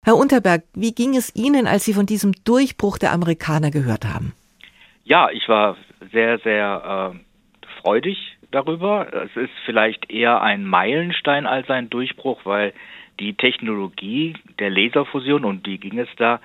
Herr Unterberg, wie ging es Ihnen, als Sie von diesem Durchbruch der Amerikaner gehört haben? Ja, ich war sehr, sehr freudig darüber. Es ist vielleicht eher ein Meilenstein als ein Durchbruch, weil die Technologie der Laserfusion, um die ging es da,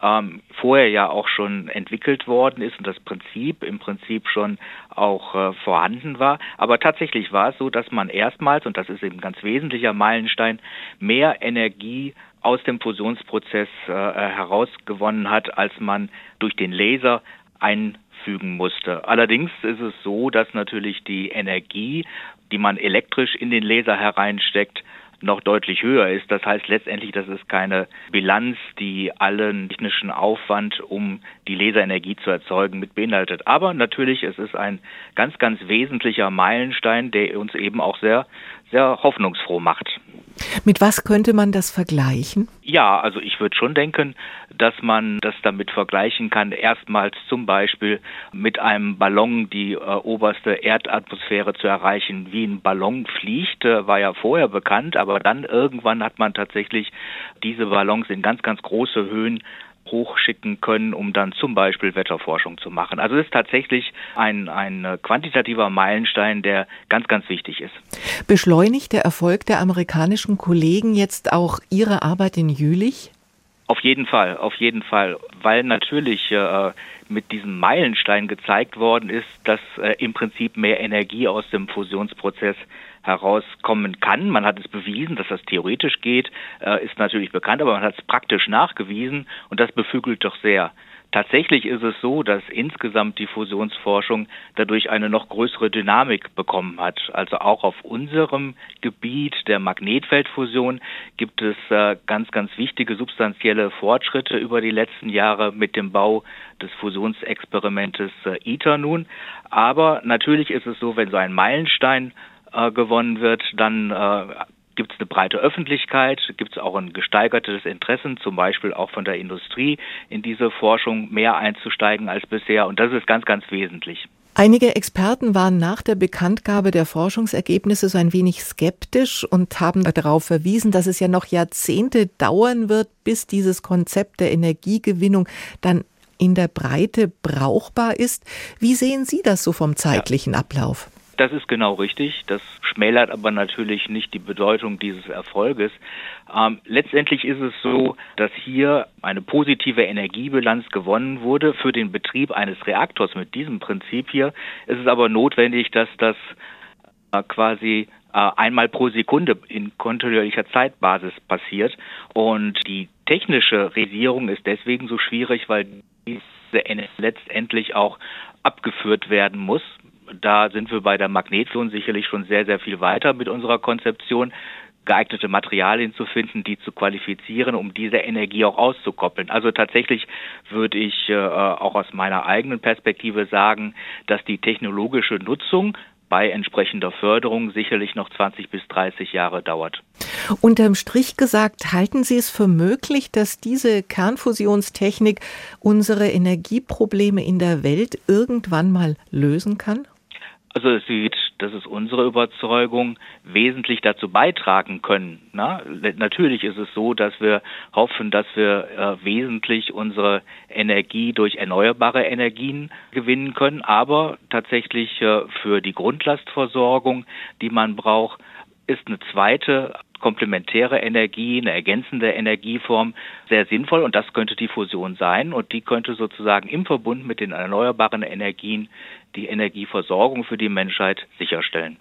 vorher ja auch schon entwickelt worden ist und das Prinzip im Prinzip schon auch vorhanden war. Aber tatsächlich war es so, dass man erstmals, und das ist eben ein ganz wesentlicher Meilenstein, mehr Energie aus dem Fusionsprozess herausgewonnen hat, als man durch den Laser einfügen musste. Allerdings ist es so, dass natürlich die Energie, die man elektrisch in den Laser hereinsteckt, noch deutlich höher ist. Das heißt letztendlich, das ist keine Bilanz, die allen technischen Aufwand, um die Laserenergie zu erzeugen, mit beinhaltet. Aber natürlich, es ist ein ganz, ganz wesentlicher Meilenstein, der uns eben auch sehr, sehr hoffnungsfroh macht. Mit was könnte man das vergleichen? Ja, also ich würde schon denken, dass man das damit vergleichen kann, erstmals zum Beispiel mit einem Ballon die oberste Erdatmosphäre zu erreichen. Wie ein Ballon fliegt, war ja vorher bekannt, aber dann irgendwann hat man tatsächlich diese Ballons in ganz, ganz große Höhen hochschicken können, um dann zum Beispiel Wetterforschung zu machen. Also es ist tatsächlich ein quantitativer Meilenstein, der ganz, ganz wichtig ist. Beschleunigt der Erfolg der amerikanischen Kollegen jetzt auch Ihre Arbeit in Jülich? Auf jeden Fall, weil natürlich mit diesem Meilenstein gezeigt worden ist, dass im Prinzip mehr Energie aus dem Fusionsprozess herauskommen kann. Man hat es bewiesen, dass das theoretisch geht, ist natürlich bekannt, aber man hat es praktisch nachgewiesen und das beflügelt doch sehr. Tatsächlich ist es so, dass insgesamt die Fusionsforschung dadurch eine noch größere Dynamik bekommen hat. Also auch auf unserem Gebiet der Magnetfeldfusion gibt es ganz, ganz wichtige substanzielle Fortschritte über die letzten Jahre mit dem Bau des Fusionsexperimentes ITER nun. Aber natürlich ist es so, wenn so ein Meilenstein gewonnen wird, dann gibt es eine breite Öffentlichkeit, gibt es auch ein gesteigertes Interesse, zum Beispiel auch von der Industrie, in diese Forschung mehr einzusteigen als bisher. Und das ist ganz, ganz wesentlich. Einige Experten waren nach der Bekanntgabe der Forschungsergebnisse so ein wenig skeptisch und haben darauf verwiesen, dass es ja noch Jahrzehnte dauern wird, bis dieses Konzept der Energiegewinnung dann in der Breite brauchbar ist. Wie sehen Sie das so vom zeitlichen Ablauf? Das ist genau richtig. Das schmälert aber natürlich nicht die Bedeutung dieses Erfolges. Letztendlich ist es so, dass hier eine positive Energiebilanz gewonnen wurde für den Betrieb eines Reaktors mit diesem Prinzip hier. Es ist aber notwendig, dass das quasi einmal pro Sekunde in kontinuierlicher Zeitbasis passiert. Und die technische Realisierung ist deswegen so schwierig, weil diese Energie letztendlich auch abgeführt werden muss. Da sind wir bei der Magnetfusion sicherlich schon sehr, sehr viel weiter mit unserer Konzeption, geeignete Materialien zu finden, die zu qualifizieren, um diese Energie auch auszukoppeln. Also tatsächlich würde ich auch aus meiner eigenen Perspektive sagen, dass die technologische Nutzung bei entsprechender Förderung sicherlich noch 20 bis 30 Jahre dauert. Unterm Strich gesagt, halten Sie es für möglich, dass diese Kernfusionstechnik unsere Energieprobleme in der Welt irgendwann mal lösen kann? Also es sieht, das ist unsere Überzeugung, wesentlich dazu beitragen können. Natürlich ist es so, dass wir hoffen, dass wir wesentlich unsere Energie durch erneuerbare Energien gewinnen können, aber tatsächlich für die Grundlastversorgung, die man braucht, ist eine zweite komplementäre Energie, eine ergänzende Energieform sehr sinnvoll und das könnte die Fusion sein und die könnte sozusagen im Verbund mit den erneuerbaren Energien die Energieversorgung für die Menschheit sicherstellen.